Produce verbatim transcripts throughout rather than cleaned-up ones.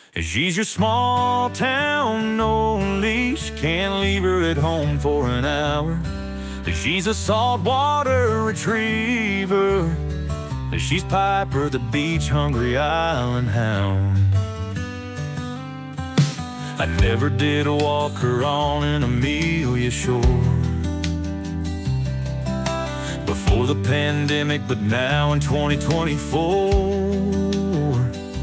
She's your small town, no leash, can't leave her at home for an hour. She's a saltwater retriever. She's Piper, the beach-hungry island hound. I never did walk her on an Amelia shore before the pandemic, but now in twenty twenty-four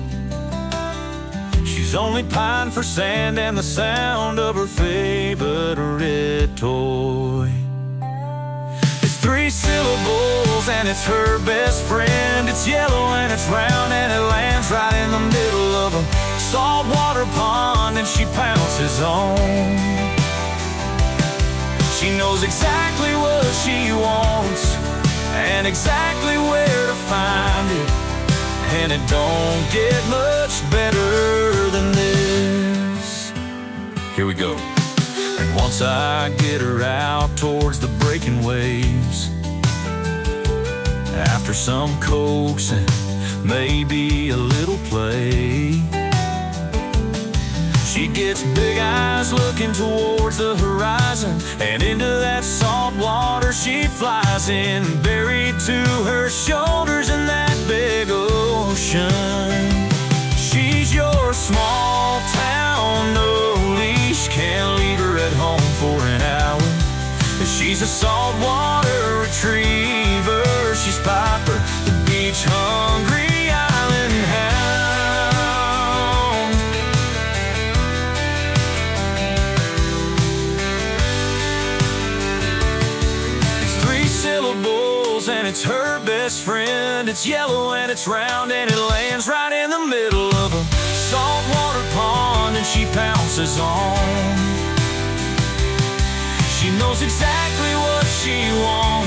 she's only pined for sand and the sound of her favorite toy. It's three syllables and it's her best friend. It's yellow and it's round and it lands right in the middle of a saltwater pond, and she pounces on. She knows exactly what she wants and exactly where to find it, and it don't get much better than this. Here we go. And once I get her out towards the breaking waves, after some coaxing, maybe a little play, she gets big eyes looking towards the horizon, and into that salt water she flies in, buried to her shoulders in that big ocean. She's your small town, no leash, can't leave her at home for an hour. She's a saltwater retriever. She's Piper, the beach-hungry island hound. It's three syllables and it's her best friend. It's yellow and it's round and it lands right in the middle of a saltwater pond, and she pounces on. She knows exactly what she wants